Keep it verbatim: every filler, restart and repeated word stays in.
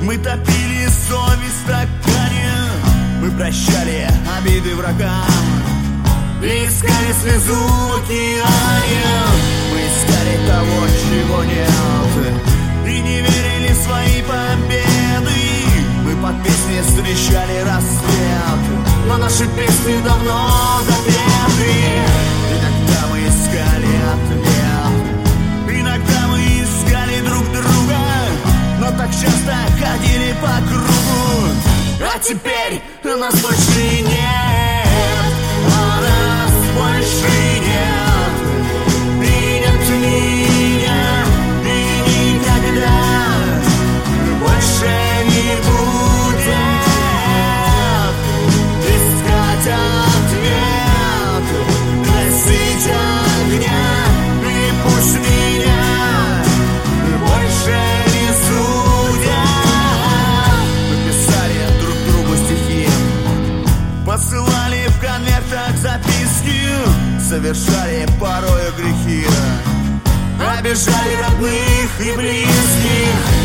Мы топили совесть в стакане, мы прощали обиды врагам, искали слезу в океане. Мы искали того, чего нет, и не верили в свои победы. Мы под песни встречали рассвет, но наши песни давно запеты. Иногда мы искали ответ, иногда мы искали друг друга, но так часто ходили по кругу. А теперь нас больше нет, а нас больше нет. И нет меня, и никогда больше не будет искать ответ, гасить огня, и пусть меня больше не судят. Мы писали друг другу стихи, посылали в конвертах записки, совершали порою грехи, обижали родных и близких.